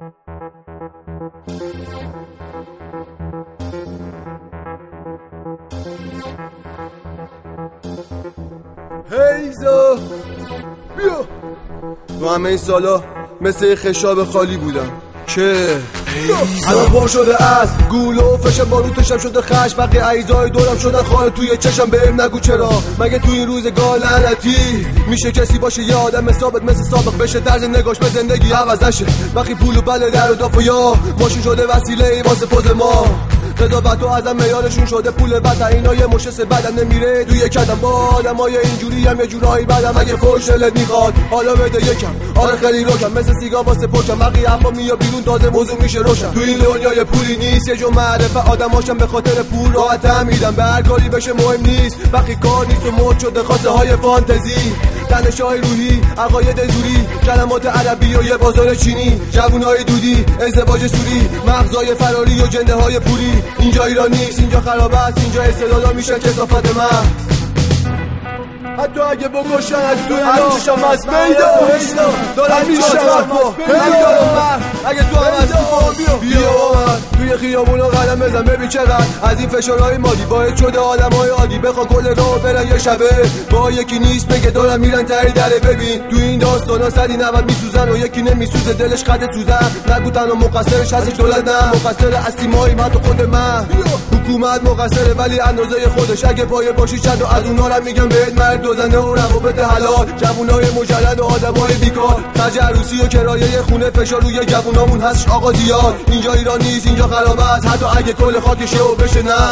هیزا بیا. تو همه این سالا مثل خشاب خالی بودم که الان پر شده از گول و فشم باروتشم شده خش. بقی عیزای دورم شدن خانه توی چشم. بهم نگو چرا مگه توی این روزگار لعنتی میشه کسی باشه یه آدم ثابت مثل سابق بشه طرز نگاش به زندگی عوض نشه. وقتی پول و بله در و داف و یا ماشین شده وسیله ای واسه پوز ما. قضاوت و ازم میارشون شده پول وطن. اینا یه مشس بدن نمیره توی کدم. با آدمای اینجوری هم یه جورایی بدم. اگه فوش دلت میخواد حالا بده یکم. آره خیلی روکم مثل سیگار واسه پوچم. بقیه حرفا میاد بیرون تازه موضوع میشه روشن. تو این دنیای پولی نیست یه جو معرفه. آدماشم به خاطر پول راحت هم میدم. به هر کاری بشه مهم نیست. وقتی کار نیست و مد شده خواسته های فانتزی. تنشای روحی عقاید زوری کلمات عربی و یه بازار چینی. جوونای دودی ازدواج سوری مغزای فراری و جنده های پولی. اینجا ایران نیست اینجا خراب است. اینجا استعدادا میشن کثافت من. حتی اگه بکشن تو ارزشم از میدا دارم میشم اگه تو هم هستی بیا توی خیابونا قدم بزن. ببین چقدر از این فشارهای مادی باعث شده آدمای عادی بخوا کل راه برن یه شبه با یکی نیست بگه دارن میرن تری دره. ببین تو این داستانا 190 میسوزن و یکی نمیسوزه دلش خط سوزن. نگو تنها مقصرش هستش دولت نه مقصر اصلی مایی من تو خود من. حکومت مقصره ولی اندازه خودش. اگه پایه باشی چند و از اونا رو میگم بهت مرد دوزنده و روابط حلال. جوونای مجرد و آدمای بیکار خرج عروسی و کرایه خونه فشار روی جوونامون هستش آقا زیاد. اینجا ایران نیست اینجا خراب است. حتی اگه کل خاکشه و بشه نه.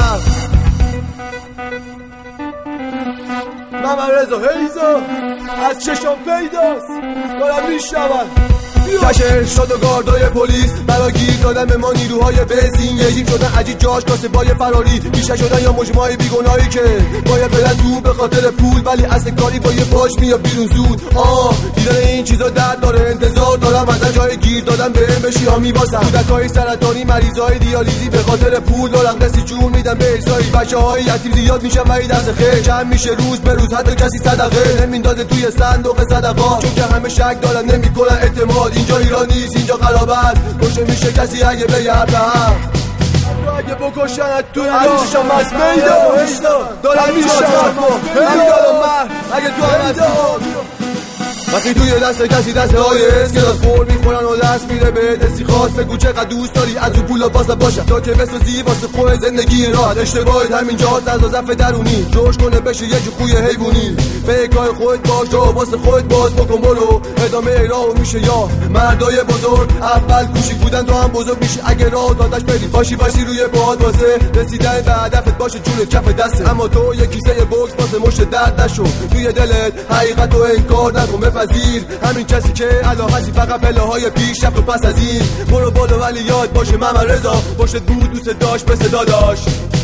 محمد رضا هیزا از چشم پیداست دارم میشنون. کشر شد و گاردای پلیس برای گیر دادن به ما نیروهای بنزین. یه شدن عجیب جاش کاسه بای فراری. بیشه شدن یا مجموعه بیگناهی که باید بدن تو به خاطر پول. ولی اصل کاری با یه پاش میاد بیرون زود. دیدن این چیزا درد داره. انتظار دارم از جای گیر دادن بهم بشی ها میواسم. کودکای سرطانی مریضای دیالیزی به خاطر پول دارم دستی جون میدن به اجزایی. بچه‌های یتیم زیاد میشن ولی دست خیر کم میشه روز به روز. حتی کسی صدقه نمیندازه توی صندوق صدقات چون که همه شک دارن نمیکنن اعتماد. اینجا ایران نیست اینجا خراب است. کشه میشه کسی اگه بگه به هم. اگه بکشن تو ارزشم از میدا دارم میشم اگه تو هم هستی. وقتی توی دست کسی دسته های اسکلاس پر میخورن و دست میره به دستی خواست. بگو چقدر دوست داری از اون پولا واسه باشم تا که بسازی واسه خود زندگی راحت. اشتباهت همینجاست از ضعف درونی جوش کنه بشه یه جو خوی حیوانی. به کار خودت باش و واسه خودت باز بکن برو. ادامه راهو میشه یا مردای بزرگ اول کوچیک بودن تو هم بزرگ میشه. اگه راه داداش بری باشی روی پاهات واسه رسیدن به هدفت باشه جون کف دسته. اما تو یه کیسه بوکس واسه مشت درد نشو. توی دلت حقیقت و انکار نکن پذیر. همین کسی که الان هستی فقط پله های پیش رفت و پس از این. برو بالا ولی یاد باشه محمد رضا پشت بود دوست داشت مثل داداش.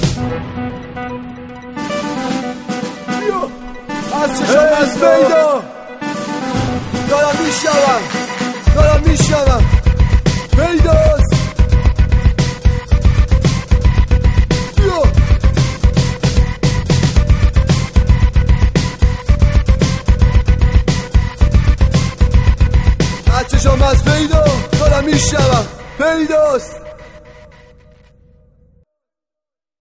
از چشم از میدا دارم میشنم میداست. از چشم از پیدا دارم میشنوم پیداست.